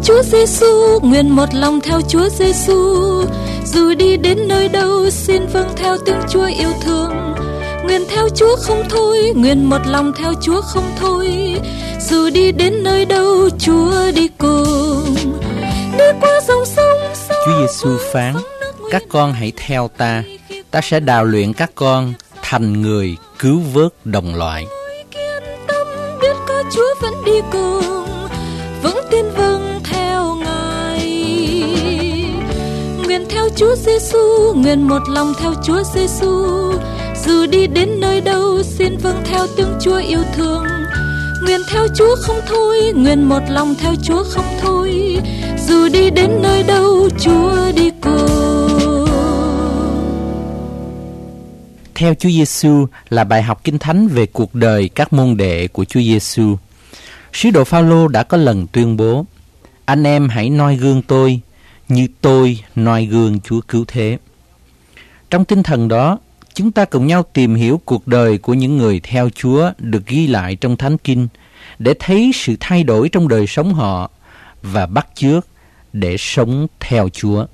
Chúa Giêsu, nguyện một lòng theo Chúa Giêsu. Dù đi đến nơi đâu, xin vâng theo tiếng Chúa yêu thương. Nguyện theo Chúa không thôi, nguyện một lòng theo Chúa không thôi. Dù đi đến nơi đâu, Chúa đi cùng. Đi qua dòng sông. Chúa Giêsu phán: các con hãy theo ta, ta sẽ đào luyện các con thành người cứu vớt đồng loại. Kiên tâm biết có Chúa vẫn đi cùng, vững tin vâng theo Ngài. Nguyện theo Chúa Giêsu, nguyện một lòng theo Chúa Giêsu. Dù đi đến nơi đâu, xin vâng theo tiếng Chúa yêu thương. Nguyện theo Chúa không thôi, nguyện một lòng theo Chúa không thôi. Dù đi đến nơi đâu, Chúa đi cùng. Theo Chúa Giêsu là bài học Kinh Thánh về cuộc đời các môn đệ của Chúa Giêsu. Sứ đồ Phao-lô đã có lần tuyên bố: anh em hãy noi gương tôi như tôi noi gương Chúa cứu thế. Trong tinh thần đó, chúng ta cùng nhau tìm hiểu cuộc đời của những người theo Chúa được ghi lại trong Thánh Kinh để thấy sự thay đổi trong đời sống họ và bắt chước để sống theo Chúa.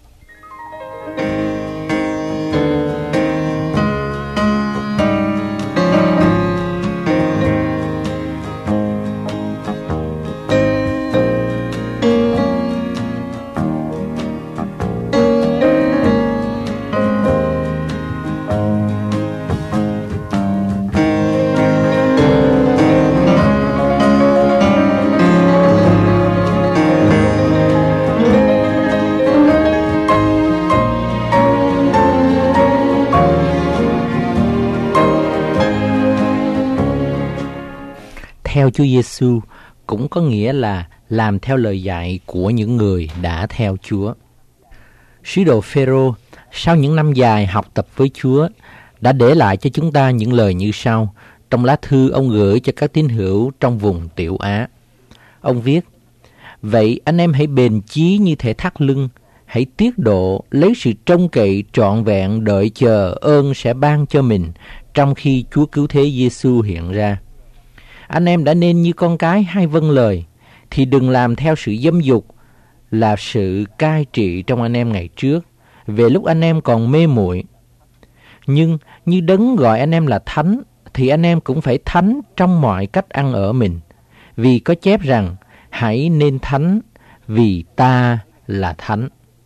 Theo Chúa Giêsu cũng có nghĩa là làm theo lời dạy của những người đã theo Chúa. Sứ đồ Phêrô sau những năm dài học tập với Chúa đã để lại cho chúng ta những lời như sau trong lá thư ông gửi cho các tín hữu trong vùng Tiểu Á. Ông viết: vậy anh em hãy bền chí như thể thắt lưng, hãy tiết độ lấy sự trông cậy trọn vẹn đợi chờ ơn sẽ ban cho mình trong khi Chúa cứu thế Giêsu hiện ra. Anh em đã nên như con cái hay vâng lời, thì đừng làm theo sự dâm dục là sự cai trị trong anh em ngày trước, về lúc anh em còn mê muội. Nhưng như Đấng gọi anh em là thánh, thì anh em cũng phải thánh trong mọi cách ăn ở mình. Vì có chép rằng, hãy nên thánh, vì ta là thánh.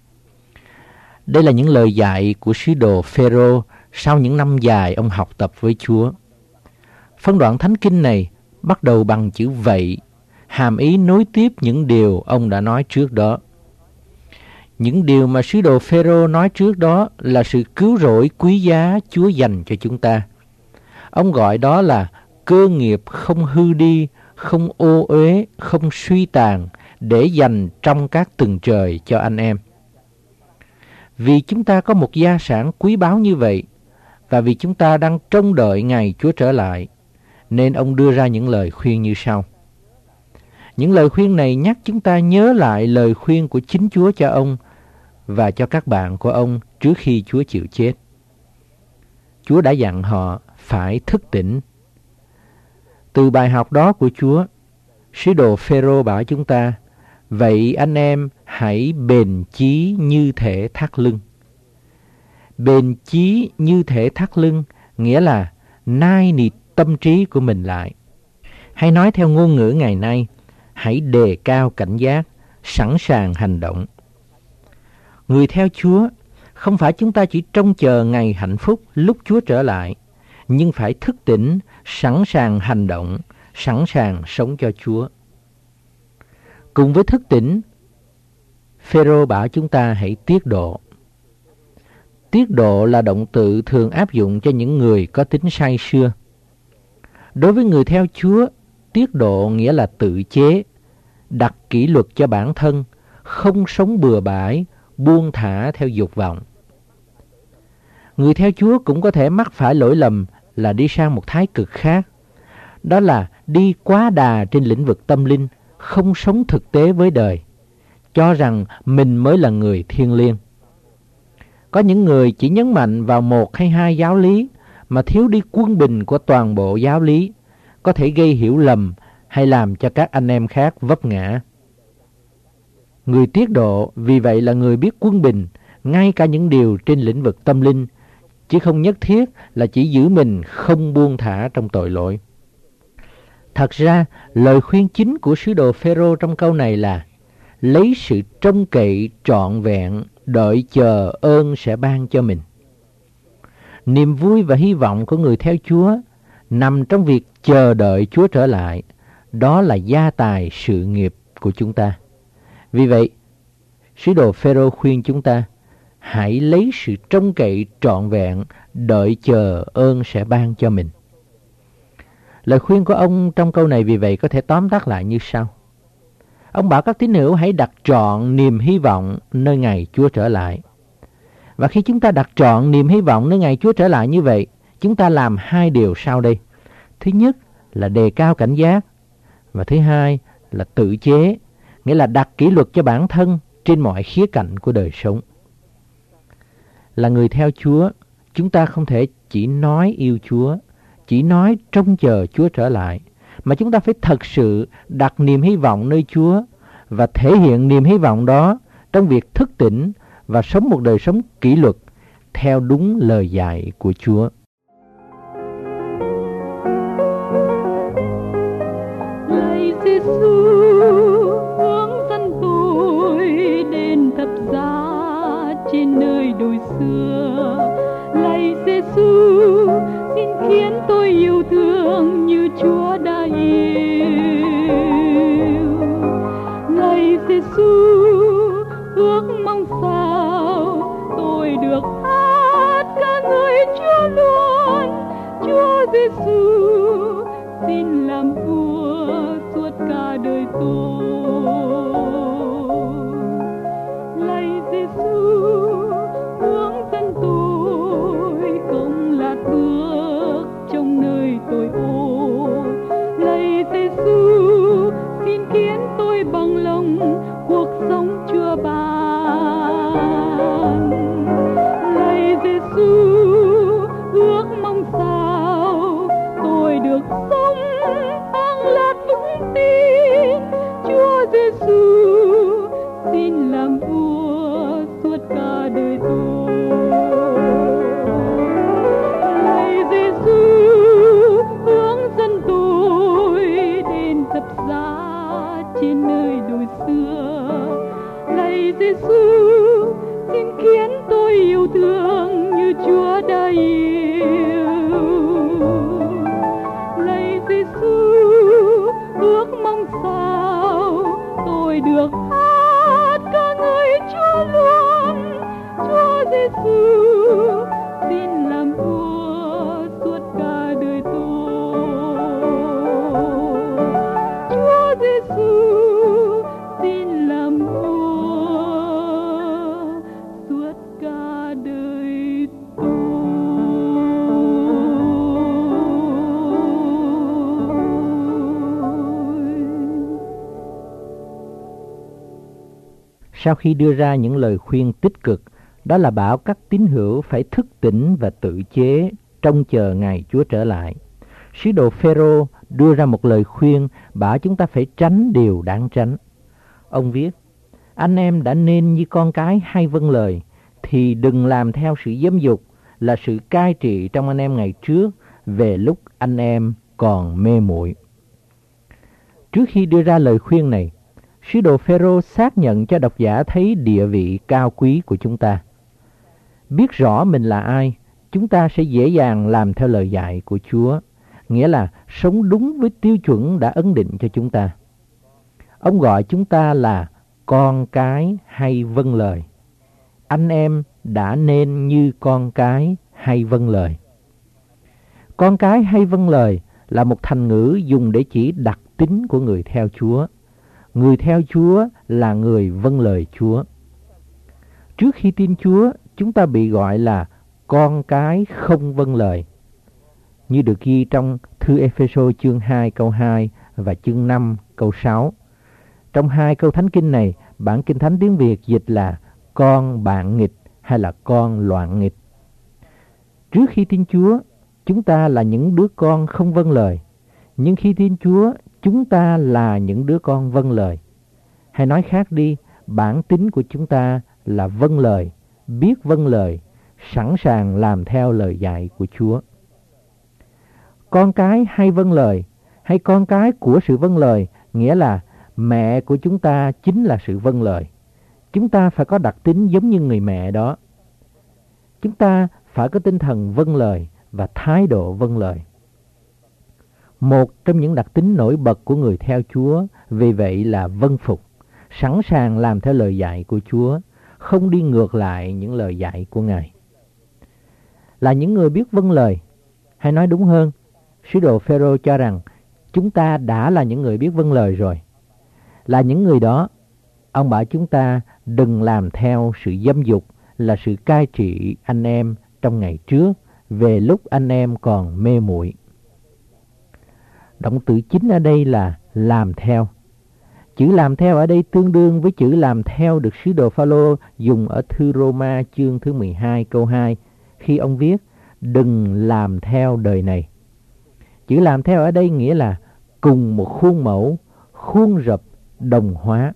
Đây là những lời dạy của sứ đồ Phêrô sau những năm dài ông học tập với Chúa. Phân đoạn Thánh Kinh này bắt đầu bằng chữ vậy, hàm ý nối tiếp những điều ông đã nói trước đó. Những điều mà sứ đồ Phêrô nói trước đó là sự cứu rỗi quý giá Chúa dành cho chúng ta. Ông gọi đó là cơ nghiệp không hư đi, không ô uế, không suy tàn, để dành trong các tầng trời cho anh em. Vì chúng ta có một gia sản quý báu như vậy, và vì chúng ta đang trông đợi ngày Chúa trở lại, nên ông đưa ra những lời khuyên như sau. Những lời khuyên này nhắc chúng ta nhớ lại lời khuyên của chính Chúa cho ông và cho các bạn của ông trước khi Chúa chịu chết. Chúa đã dặn họ phải thức tỉnh. Từ bài học đó của Chúa, sứ đồ Phêrô bảo chúng ta: vậy anh em hãy bền chí như thể thắt lưng. Bền chí như thể thắt lưng nghĩa là nai nịt tâm trí của mình lại. Hay nói theo ngôn ngữ ngày nay, hãy đề cao cảnh giác, sẵn sàng hành động. Người theo Chúa, không phải chúng ta chỉ trông chờ ngày hạnh phúc lúc Chúa trở lại, nhưng phải thức tỉnh, sẵn sàng hành động, sẵn sàng sống cho Chúa. Cùng với thức tỉnh, Phêrô bảo chúng ta hãy tiết độ. Tiết độ là động từ thường áp dụng cho những người có tính say sưa. Đối với người theo Chúa, tiết độ nghĩa là tự chế, đặt kỷ luật cho bản thân, không sống bừa bãi, buông thả theo dục vọng. Người theo Chúa cũng có thể mắc phải lỗi lầm là đi sang một thái cực khác, đó là đi quá đà trên lĩnh vực tâm linh, không sống thực tế với đời, cho rằng mình mới là người thiêng liêng. Có những người chỉ nhấn mạnh vào một hay hai giáo lý mà thiếu đi quân bình của toàn bộ giáo lý, có thể gây hiểu lầm hay làm cho các anh em khác vấp ngã. Người tiết độ vì vậy là người biết quân bình, ngay cả những điều trên lĩnh vực tâm linh, chứ không nhất thiết là chỉ giữ mình không buông thả trong tội lỗi. Thật ra, lời khuyên chính của sứ đồ Phêrô trong câu này là lấy sự trông cậy trọn vẹn, đợi chờ ơn sẽ ban cho mình. Niềm vui và hy vọng của người theo Chúa nằm trong việc chờ đợi Chúa trở lại. Đó là gia tài sự nghiệp của chúng ta. Vì vậy, sứ đồ Phêrô khuyên chúng ta hãy lấy sự trông cậy trọn vẹn, đợi chờ ơn sẽ ban cho mình. Lời khuyên của ông trong câu này vì vậy có thể tóm tắt lại như sau. Ông bảo các tín hữu hãy đặt trọn niềm hy vọng nơi ngày Chúa trở lại. Và khi chúng ta đặt trọn niềm hy vọng nơi ngày Chúa trở lại như vậy, chúng ta làm hai điều sau đây. Thứ nhất là đề cao cảnh giác, và thứ hai là tự chế, nghĩa là đặt kỷ luật cho bản thân trên mọi khía cạnh của đời sống. Là người theo Chúa, chúng ta không thể chỉ nói yêu Chúa, chỉ nói trông chờ Chúa trở lại, mà chúng ta phải thật sự đặt niềm hy vọng nơi Chúa và thể hiện niềm hy vọng đó trong việc thức tỉnh và sống một đời sống kỷ luật theo đúng lời dạy của Chúa. Lạy Giêsu, hướng dẫn tôi đến thập giá trên nơi đồi xưa. Lạy Giêsu, xin khiến tôi yêu thương như Chúa đã yêu. Lạy Giêsu, ước mong sao tôi được hát ca ngợi Chúa luôn. Chúa Giêsu, xin làm vua suốt cả đời tôi. Lạy Giêsu, hướng dẫn tôi không lạc bước trong nơi tội ô. Lạy Giêsu, xin khiến tôi bằng lòng cuộc sống Chúa ban. Lạy Giêsu, ước mong sao tôi được sống an lạc vững tin. Chúa Giêsu, xin làm vua suốt cả đời tôi. Lạy Giêsu, hướng dẫn tôi đến thập giá trên nơi đồi xưa. Lạy Giêsu, xin khiến tôi yêu thương như Chúa đã yêu. Lạy Giêsu, ước mong sao tôi được hát ca ngợi Chúa luôn. Chúa Giêsu, xin làm vua suốt cả đời tôi. Chúa Giêsu, xin làm vua suốt cả đời tôi. Sau khi đưa ra những lời khuyên tích cực, đó là bảo các tín hữu phải thức tỉnh và tự chế, trông chờ ngày Chúa trở lại, sứ đồ Phêrô đưa ra một lời khuyên bảo chúng ta phải tránh điều đáng tránh. Ông viết, anh em đã nên như con cái hay vâng lời, thì đừng làm theo sự dâm dục là sự cai trị trong anh em ngày trước, về lúc anh em còn mê muội. Trước khi đưa ra lời khuyên này, sứ đồ Phêrô xác nhận cho độc giả thấy địa vị cao quý của chúng ta. Biết rõ mình là ai, chúng ta sẽ dễ dàng làm theo lời dạy của Chúa, nghĩa là sống đúng với tiêu chuẩn đã ấn định cho chúng ta. Ông gọi chúng ta là con cái hay vâng lời. Anh em đã nên như con cái hay vâng lời. Con cái hay vâng lời là một thành ngữ dùng để chỉ đặc tính của người theo Chúa. Người theo Chúa là người vâng lời Chúa. Trước khi tin Chúa, chúng ta bị gọi là con cái không vâng lời, như được ghi trong thư Ê-phê-sô chương 2 câu 2 và chương 5 câu 6. Trong hai câu thánh kinh này, bản Kinh Thánh tiếng Việt dịch là con bạn nghịch hay là con loạn nghịch. Trước khi tin Chúa, chúng ta là những đứa con không vâng lời, nhưng khi tin Chúa, chúng ta là những đứa con vâng lời. Hay nói khác đi, bản tính của chúng ta là vâng lời, biết vâng lời, sẵn sàng làm theo lời dạy của Chúa. Con cái hay vâng lời, hay con cái của sự vâng lời, nghĩa là mẹ của chúng ta chính là sự vâng lời. Chúng ta phải có đặc tính giống như người mẹ đó. Chúng ta phải có tinh thần vâng lời và thái độ vâng lời. Một trong những đặc tính nổi bật của người theo Chúa vì vậy là vâng phục, sẵn sàng làm theo lời dạy của Chúa, không đi ngược lại những lời dạy của Ngài. Là những người biết vâng lời, hay nói đúng hơn, sứ đồ Phêrô cho rằng chúng ta đã là những người biết vâng lời rồi. Là những người đó, ông bảo chúng ta đừng làm theo sự dâm dục, là sự cai trị anh em trong ngày trước, về lúc anh em còn mê muội. Động từ chính ở đây là làm theo. Chữ làm theo ở đây tương đương với chữ làm theo được sứ đồ Phao-lô dùng ở thư Rô-ma chương thứ 12 câu 2 khi ông viết đừng làm theo đời này. Chữ làm theo ở đây nghĩa là cùng một khuôn mẫu, khuôn rập, đồng hóa.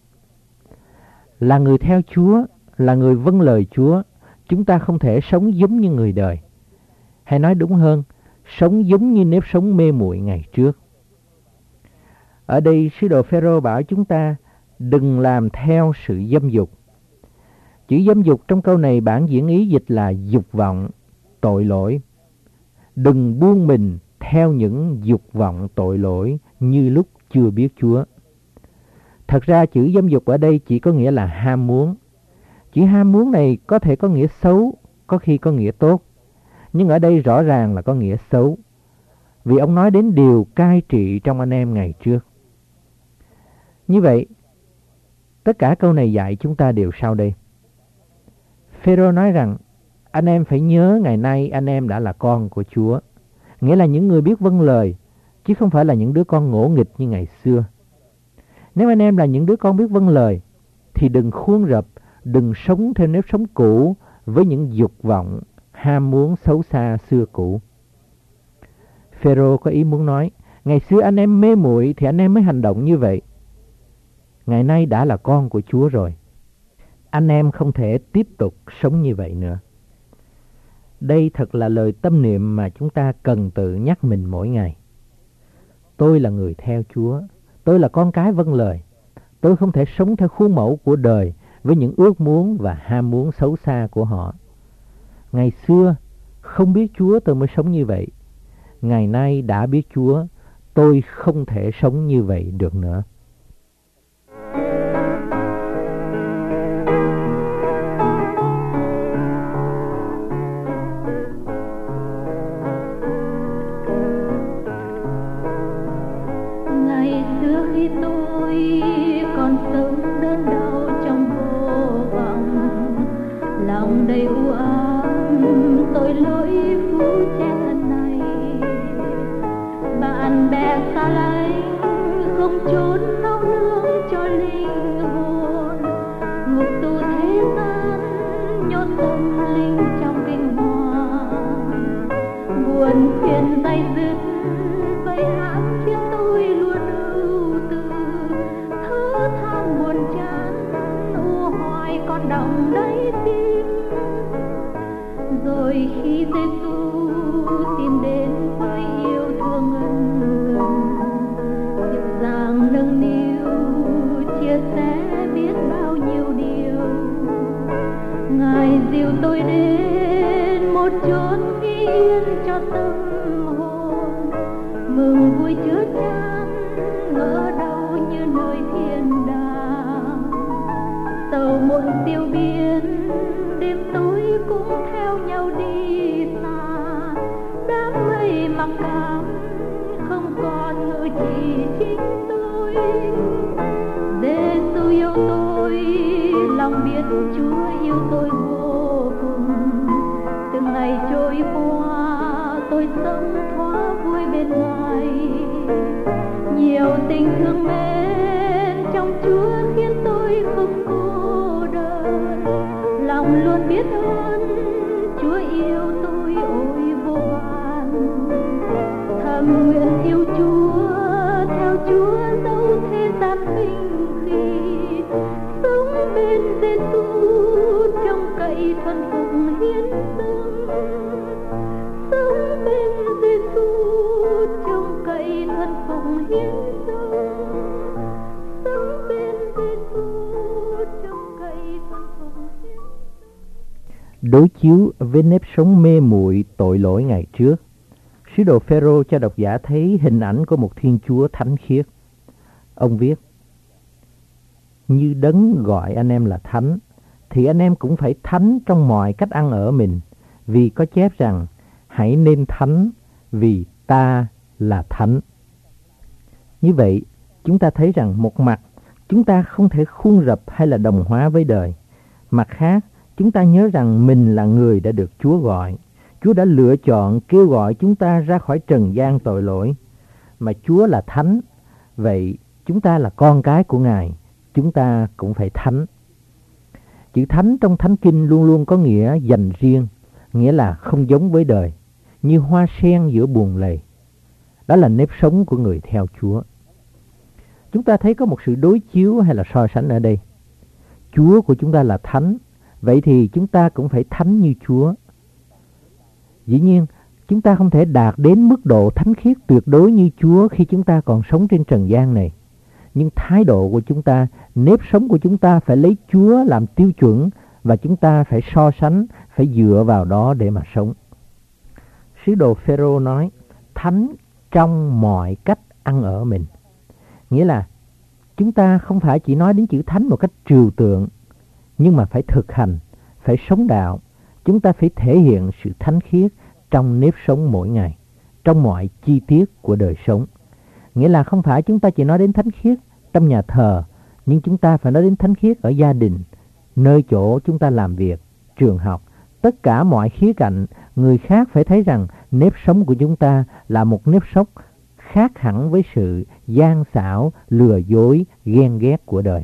Là người theo Chúa, là người vâng lời Chúa, chúng ta không thể sống giống như người đời. Hay nói đúng hơn, sống giống như nếp sống mê muội ngày trước. Ở đây sứ đồ Phêrô bảo chúng ta đừng làm theo sự dâm dục. Chữ dâm dục trong câu này bản diễn ý dịch là dục vọng, tội lỗi. Đừng buông mình theo những dục vọng tội lỗi như lúc chưa biết Chúa. Thật ra chữ dâm dục ở đây chỉ có nghĩa là ham muốn. Chữ ham muốn này có thể có nghĩa xấu, có khi có nghĩa tốt. Nhưng ở đây rõ ràng là có nghĩa xấu. Vì ông nói đến điều cai trị trong anh em ngày trước. Như vậy, tất cả câu này dạy chúng ta đều sau đây. Phêrô nói rằng anh em phải nhớ ngày nay anh em đã là con của Chúa. Nghĩa là những người biết vâng lời, chứ không phải là những đứa con ngỗ nghịch như ngày xưa. Nếu anh em là những đứa con biết vâng lời, thì đừng khuôn rập, đừng sống theo nếp sống cũ với những dục vọng, ham muốn xấu xa xưa cũ. Phêrô có ý muốn nói, ngày xưa anh em mê muội thì anh em mới hành động như vậy. Ngày nay đã là con của Chúa rồi. Anh em không thể tiếp tục sống như vậy nữa. Đây thật là lời tâm niệm mà chúng ta cần tự nhắc mình mỗi ngày. Tôi là người theo Chúa. Tôi là con cái vâng lời. Tôi không thể sống theo khuôn mẫu của đời với những ước muốn và ham muốn xấu xa của họ. Ngày xưa không biết Chúa tôi mới sống như vậy. Ngày nay đã biết Chúa, tôi không thể sống như vậy được nữa. Ngày xưa khi tôi còn sống đơn đau trong vô vọng, lòng đầy u ám tội lỗi phũ chen này, bạn bè xa lánh không chốn nấu nướng cho linh hồn, ngục tù thế gian nhốt tâm linh trong kinh hoàng, buồn phiền day dứt vây hãm khiến tôi luôn ưu tư, thở than buồn chán u hoài còn đọng đáy tim. Rồi khi Giêsu tìm đến với yêu thương ân cần, dịu dàng nâng niu chia sẻ biết bao nhiêu điều, Ngài dìu tôi đến một chốn yên cho tâm hồn, mừng vui chứa chan ngỡ đâu như nơi thiên đàng. Sầu muộn tiêu biến, đêm tối cũng theo nhau đi xa, đám mây mặc cảm không còn ngự trị chính tôi. Giêsu yêu tôi, lòng biết Chúa yêu tôi vô cùng. Từng ngày trôi qua, tôi sống thoáng vui bên Ngài. Nhiều tình thương mến trong Chúa khiến tôi không cô đơn. Lòng luôn biết ơn, Chúa yêu tôi ôi vô vàn. Thầm nguyện yêu Chúa, theo Chúa dẫu thế gian khinh khi, sống đối chiếu với nếp sống mê muội tội lỗi ngày trước. Sứ đồ Phêrô cho độc giả thấy hình ảnh của một Thiên Chúa thánh khiết. Ông viết: như Đấng gọi anh em là thánh, thì anh em cũng phải thánh trong mọi cách ăn ở mình, vì có chép rằng hãy nên thánh vì ta là thánh. Như vậy, chúng ta thấy rằng một mặt chúng ta không thể khuôn rập hay là đồng hóa với đời. Mặt khác, chúng ta nhớ rằng mình là người đã được Chúa gọi. Chúa đã lựa chọn kêu gọi chúng ta ra khỏi trần gian tội lỗi. Mà Chúa là thánh, vậy chúng ta là con cái của Ngài, chúng ta cũng phải thánh. Chữ thánh trong Thánh Kinh luôn luôn có nghĩa dành riêng, nghĩa là không giống với đời, như hoa sen giữa buồng lầy. Đó là nếp sống của người theo Chúa. Chúng ta thấy có một sự đối chiếu hay là so sánh ở đây. Chúa của chúng ta là thánh, vậy thì chúng ta cũng phải thánh như Chúa. Dĩ nhiên, chúng ta không thể đạt đến mức độ thánh khiết tuyệt đối như Chúa khi chúng ta còn sống trên trần gian này. Nhưng thái độ của chúng ta, nếp sống của chúng ta phải lấy Chúa làm tiêu chuẩn, và chúng ta phải so sánh, phải dựa vào đó để mà sống. Sứ đồ Phêrô nói thánh trong mọi cách ăn ở mình. Nghĩa là chúng ta không phải chỉ nói đến chữ thánh một cách trừu tượng, nhưng mà phải thực hành, phải sống đạo. Chúng ta phải thể hiện sự thánh khiết trong nếp sống mỗi ngày, trong mọi chi tiết của đời sống. Nghĩa là không phải chúng ta chỉ nói đến thánh khiết trong nhà thờ, nhưng chúng ta phải nói đến thánh khiết ở gia đình, nơi chỗ chúng ta làm việc, trường học. Tất cả mọi khía cạnh, người khác phải thấy rằng nếp sống của chúng ta là một nếp sống khác hẳn với sự gian xảo, lừa dối, ghen ghét của đời.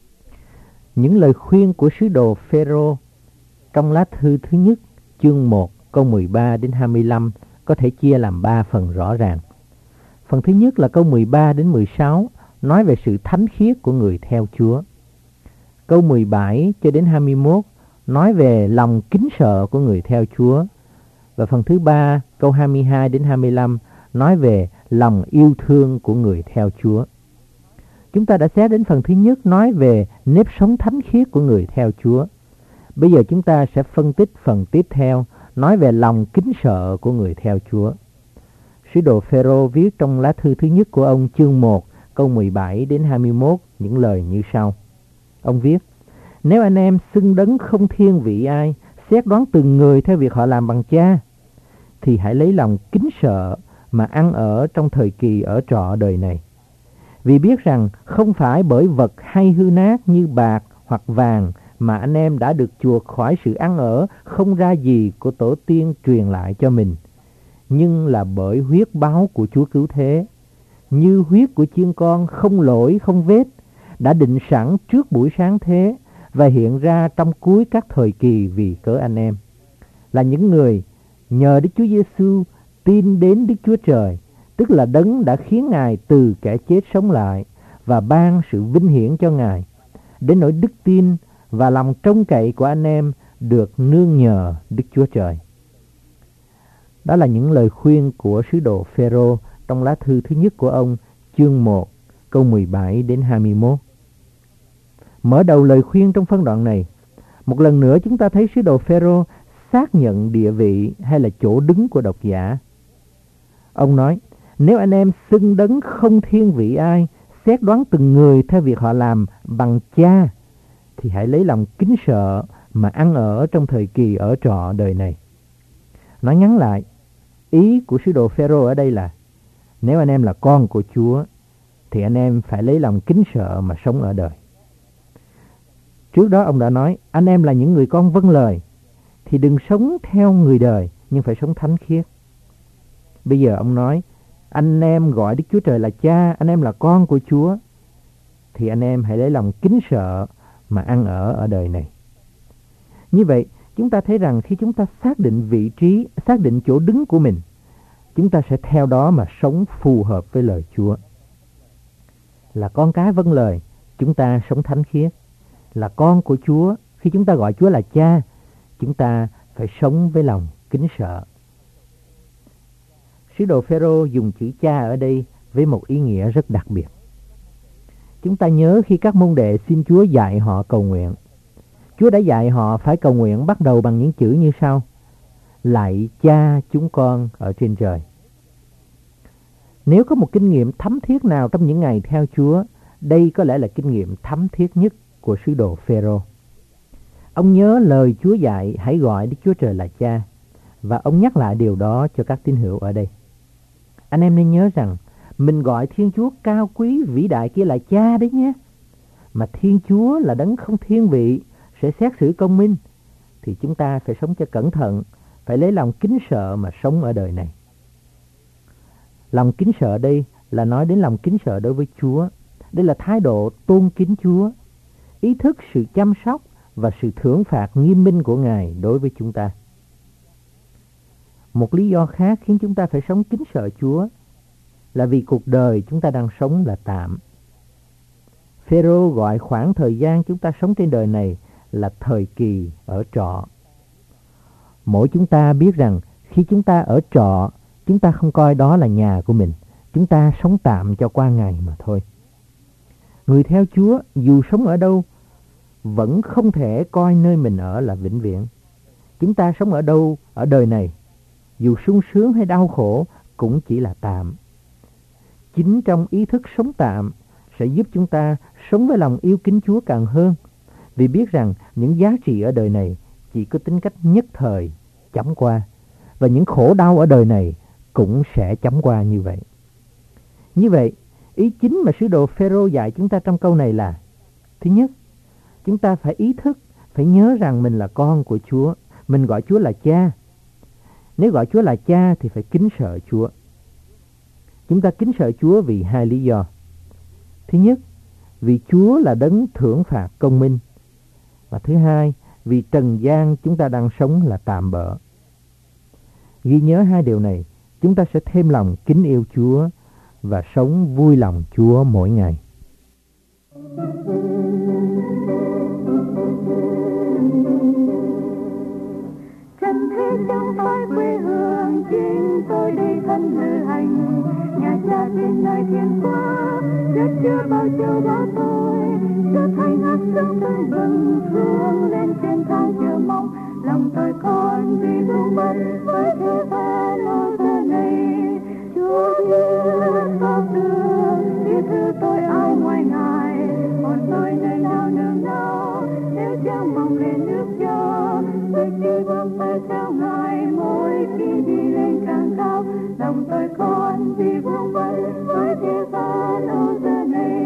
Những lời khuyên của sứ đồ Phêrô trong lá thư thứ nhất, chương 1, câu 13 đến 25 có thể chia làm 3 phần rõ ràng. Phần thứ nhất là câu 13 đến 16 nói về sự thánh khiết của người theo Chúa. Câu 17 cho đến 21 nói về lòng kính sợ của người theo Chúa. Và phần thứ 3, câu 22 đến 25 nói về lòng yêu thương của người theo Chúa. Chúng ta đã xét đến phần thứ nhất nói về nếp sống thánh khiết của người theo Chúa. Bây giờ chúng ta sẽ phân tích phần tiếp theo nói về lòng kính sợ của người theo Chúa. Sứ đồ Phêrô viết trong lá thư thứ nhất của ông chương 1 câu 17 đến 21 những lời như sau. Ông viết: nếu anh em xưng Đấng không thiên vị ai, xét đoán từng người theo việc họ làm bằng cha, thì hãy lấy lòng kính sợ mà ăn ở trong thời kỳ ở trọ đời này. Vì biết rằng không phải bởi vật hay hư nát như bạc hoặc vàng mà anh em đã được chuộc khỏi sự ăn ở không ra gì của tổ tiên truyền lại cho mình, nhưng là bởi huyết báu của Chúa cứu thế, như huyết của chiên con không lỗi không vết, đã định sẵn trước buổi sáng thế và hiện ra trong cuối các thời kỳ vì cớ anh em, là những người nhờ Đức Chúa Giêsu tin đến Đức Chúa Trời, tức là Đấng đã khiến Ngài từ kẻ chết sống lại và ban sự vinh hiển cho Ngài, đến nỗi đức tin và lòng trông cậy của anh em được nương nhờ Đức Chúa Trời. Đó là những lời khuyên của sứ đồ Phêrô trong lá thư thứ nhất của ông, chương 1, câu 17 đến 21. Mở đầu lời khuyên trong phân đoạn này, một lần nữa chúng ta thấy sứ đồ Phêrô xác nhận địa vị hay là chỗ đứng của độc giả. Ông nói, nếu anh em xưng Đấng không thiên vị ai, xét đoán từng người theo việc họ làm bằng cha, thì hãy lấy lòng kính sợ mà ăn ở trong thời kỳ ở trọ đời này. Nói ngắn lại, ý của sứ đồ Phêrô ở đây là nếu anh em là con của Chúa thì anh em phải lấy lòng kính sợ mà sống ở đời. Trước đó ông đã nói anh em là những người con vâng lời thì đừng sống theo người đời nhưng phải sống thánh khiết. Bây giờ ông nói anh em gọi Đức Chúa Trời là cha, anh em là con của Chúa thì anh em hãy lấy lòng kính sợ mà ăn ở đời này. Như vậy chúng ta thấy rằng khi chúng ta xác định vị trí, xác định chỗ đứng của mình, chúng ta sẽ theo đó mà sống phù hợp với lời Chúa. Là con cái vâng lời, chúng ta sống thánh khiết. Là con của Chúa, khi chúng ta gọi Chúa là cha, chúng ta phải sống với lòng kính sợ. Sứ đồ Phêrô dùng chữ cha ở đây với một ý nghĩa rất đặc biệt. Chúng ta nhớ khi các môn đệ xin Chúa dạy họ cầu nguyện, Chúa đã dạy họ phải cầu nguyện bắt đầu bằng những chữ như sau: Lạy Cha chúng con ở trên trời. Nếu có một kinh nghiệm thấm thiết nào trong những ngày theo Chúa, đây có lẽ là kinh nghiệm thấm thiết nhất của sứ đồ Phêrô. Ông nhớ lời Chúa dạy hãy gọi Đức Chúa Trời là Cha, và ông nhắc lại điều đó cho các tín hữu ở đây. Anh em nên nhớ rằng mình gọi Thiên Chúa cao quý vĩ đại kia là Cha đấy nhé. Mà Thiên Chúa là đấng không thiên vị, sẽ xét xử công minh, thì chúng ta phải sống cho cẩn thận, phải lấy lòng kính sợ mà sống ở đời này. Lòng kính sợ đây là nói đến lòng kính sợ đối với Chúa. Đây là thái độ tôn kính Chúa, ý thức sự chăm sóc và sự thưởng phạt nghiêm minh của Ngài đối với chúng ta. Một lý do khác khiến chúng ta phải sống kính sợ Chúa là vì cuộc đời chúng ta đang sống là tạm. Phêrô gọi khoảng thời gian chúng ta sống trên đời này là thời kỳ ở trọ. Mỗi chúng ta biết rằng khi chúng ta ở trọ, chúng ta không coi đó là nhà của mình. Chúng ta sống tạm cho qua ngày mà thôi. Người theo Chúa dù sống ở đâu vẫn không thể coi nơi mình ở là vĩnh viễn. Chúng ta sống ở đâu ở đời này, dù sung sướng hay đau khổ, cũng chỉ là tạm. Chính trong ý thức sống tạm sẽ giúp chúng ta sống với lòng yêu kính Chúa càng hơn, vì biết rằng những giá trị ở đời này chỉ có tính cách nhất thời, chóng qua, và những khổ đau ở đời này cũng sẽ chóng qua như vậy. Như vậy, ý chính mà sứ đồ Phêrô dạy chúng ta trong câu này là: thứ nhất, chúng ta phải ý thức, phải nhớ rằng mình là con của Chúa, mình gọi Chúa là Cha. Nếu gọi Chúa là Cha thì phải kính sợ Chúa. Chúng ta kính sợ Chúa vì hai lý do. Thứ nhất, vì Chúa là đấng thưởng phạt công minh. Và thứ hai, vì trần gian chúng ta đang sống là tạm bợ. Ghi nhớ hai điều này, chúng ta sẽ thêm lòng kính yêu Chúa và sống vui lòng Chúa mỗi ngày. Trần thế chẳng phải quê hương, chính tôi đây thân lữ hành. Nhà Cha trên nơi thiên quốc, đất chưa bao giờ bỏ tôi. Trở thành hát sương tưng bừng, phương lên trên thang chờ mong. Lòng tôi con vì vương vấn với thế gian ô giờ này. Chúa biết bao thương, biết thư tôi ai ngoài Ngài. Hồn tôi nơi nào nương náu, nếu chẳng mong lên nước cho. Tôi chỉ bước tới theo Ngài, mỗi khi đi lên càng cao. Lòng tôi con vì vương vấn với thế gian ô giờ này.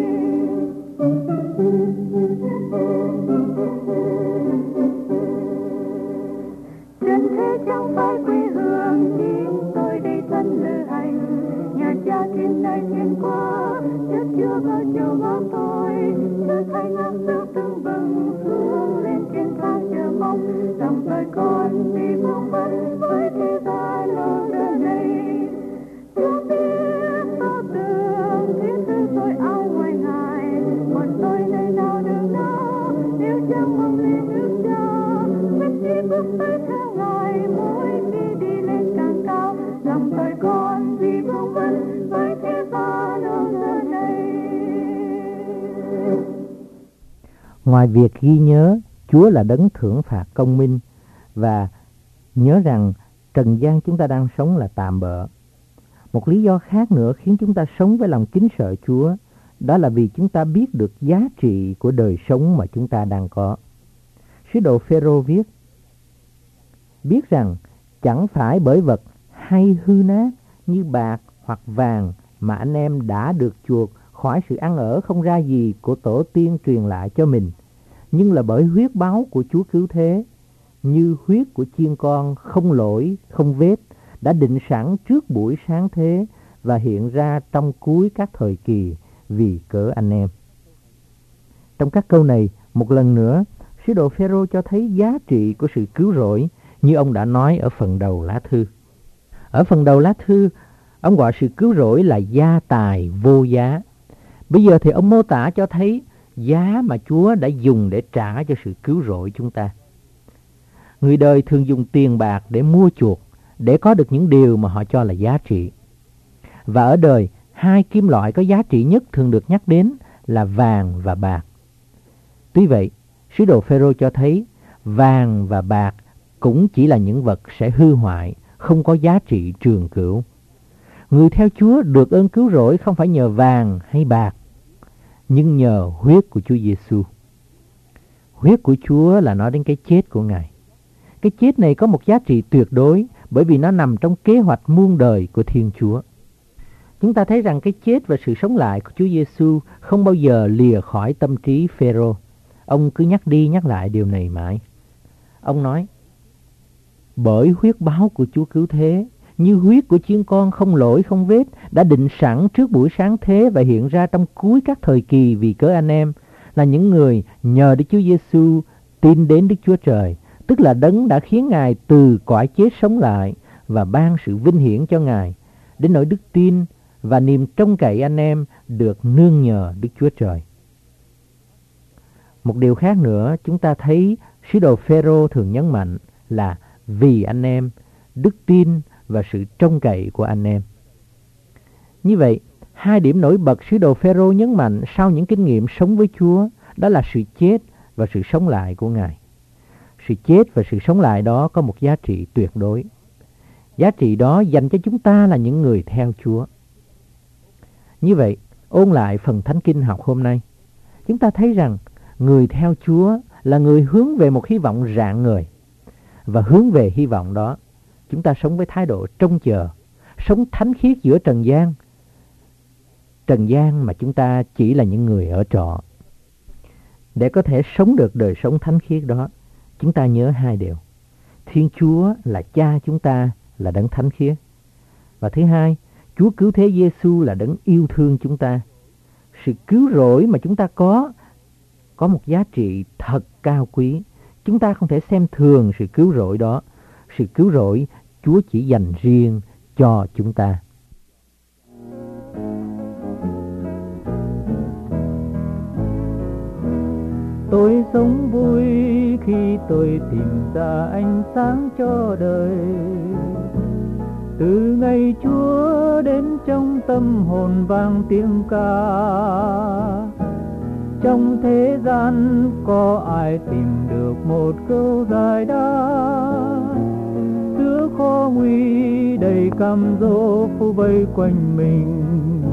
Trần thế chẳng phải quê hương, chính tôi đây thân lữ hành. Nhà Cha trên nơi thiên quốc, đất chưa bao giờ bỏ tôi. Trở thành ngàn sương tưng bừng, hướng lên trên thang chờ mong. Lòng tôi con vì vương vấn với thế gian ô giờ này. Chúa biết bao tường, thiết thư tôi ao ngoài Ngài. Một tôi nơi nào nương náu, nếu chẳng mong lên nước cho. Quyết chí bước tới theo Ngài, mỗi khi đi lên càng cao. Lòng tôi con vì vương vấn với thế gian ô giờ này. Ngoài việc ghi nhớ Chúa là đấng thưởng phạt công minh và nhớ rằng trần gian chúng ta đang sống là tạm bợ, một lý do khác nữa khiến chúng ta sống với lòng kính sợ Chúa, đó là vì chúng ta biết được giá trị của đời sống mà chúng ta đang có. Sứ đồ Phêrô viết: biết rằng chẳng phải bởi vật hay hư nát như bạc hoặc vàng mà anh em đã được chuộc khỏi sự ăn ở không ra gì của tổ tiên truyền lại cho mình, nhưng là bởi huyết báu của Chúa cứu thế, như huyết của chiên con không lỗi, không vết, đã định sẵn trước buổi sáng thế và hiện ra trong cuối các thời kỳ vì cớ anh em. Trong các câu này, một lần nữa, sứ đồ Phêrô cho thấy giá trị của sự cứu rỗi như ông đã nói ở phần đầu lá thư. Ở phần đầu lá thư, ông gọi sự cứu rỗi là gia tài vô giá. Bây giờ thì ông mô tả cho thấy giá mà Chúa đã dùng để trả cho sự cứu rỗi chúng ta. Người đời thường dùng tiền bạc để mua chuộc, để có được những điều mà họ cho là giá trị. Và ở đời, hai kim loại có giá trị nhất thường được nhắc đến là vàng và bạc. Tuy vậy, Sứ đồ Phêrô cho thấy vàng và bạc cũng chỉ là những vật sẽ hư hoại, không có giá trị trường cửu. Người theo Chúa được ơn cứu rỗi không phải nhờ vàng hay bạc, nhưng nhờ huyết của Chúa Giêsu. Huyết của Chúa là nói đến cái chết của Ngài. Cái chết này có một giá trị tuyệt đối bởi vì nó nằm trong kế hoạch muôn đời của Thiên Chúa. Chúng ta thấy rằng cái chết và sự sống lại của Chúa Giêsu không bao giờ lìa khỏi tâm trí Phêrô. Ông cứ nhắc đi nhắc lại điều này mãi. Ông nói, bởi huyết báu của Chúa cứu thế, như huyết của chiên con không lỗi không vết, đã định sẵn trước buổi sáng thế và hiện ra trong cuối các thời kỳ vì cớ anh em, là những người nhờ Đức Chúa Giêsu tin đến Đức Chúa Trời, tức là Đấng đã khiến Ngài từ cõi chết sống lại và ban sự vinh hiển cho Ngài, đến nỗi đức tin và niềm trông cậy anh em được nương nhờ Đức Chúa Trời. Một điều khác nữa chúng ta thấy sứ đồ Phêrô thường nhấn mạnh là vì anh em, đức tin và sự trông cậy của anh em. Như vậy, hai điểm nổi bật sứ đồ Phêrô nhấn mạnh sau những kinh nghiệm sống với Chúa, đó là sự chết và sự sống lại của Ngài. Sự chết và sự sống lại đó có một giá trị tuyệt đối. Giá trị đó dành cho chúng ta là những người theo Chúa. Như vậy, ôn lại phần Thánh Kinh học hôm nay, chúng ta thấy rằng người theo Chúa là người hướng về một hy vọng rạng ngời. Và hướng về hy vọng đó, chúng ta sống với thái độ trông chờ, sống thánh khiết giữa trần gian. Trần gian mà chúng ta chỉ là những người ở trọ. Để có thể sống được đời sống thánh khiết đó, chúng ta nhớ hai điều. Thiên Chúa là Cha chúng ta là Đấng thánh khiết. Và thứ hai, Chúa cứu thế Giêsu là Đấng yêu thương chúng ta. Sự cứu rỗi mà chúng ta có một giá trị thật cao quý. Chúng ta không thể xem thường sự cứu rỗi đó. Sự cứu rỗi Chúa chỉ dành riêng cho chúng ta. Tôi sống vui khi tôi tìm ra ánh sáng cho đời. Từ ngày Chúa đến trong tâm hồn vang tiếng ca. Trong thế gian có ai tìm được một câu giải đáp? Giữa khó nguy đầy cam dỗ phủ vây quanh mình,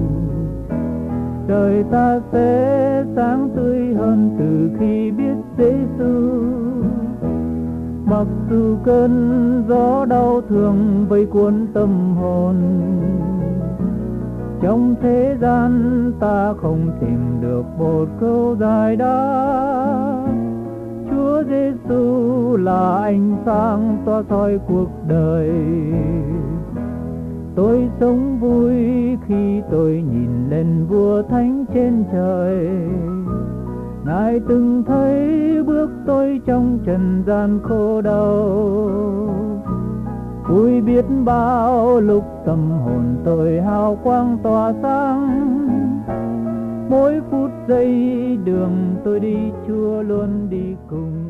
đời ta sẽ sáng tươi hơn từ khi biết Giêsu. Mặc dù cơn gió đau thương vây cuốn tâm hồn, trong thế gian ta không tìm được một câu giải đáp. Chúa Giêsu là ánh sáng tỏa soi cuộc đời. Tôi sống vui khi tôi nhìn lên Vua Thánh trên trời. Ngài từng thấy bước tôi trong trần gian khổ đau. Vui biết bao lúc tâm hồn tôi hào quang tỏa sáng. Mỗi phút giây đường tôi đi Chúa luôn đi cùng.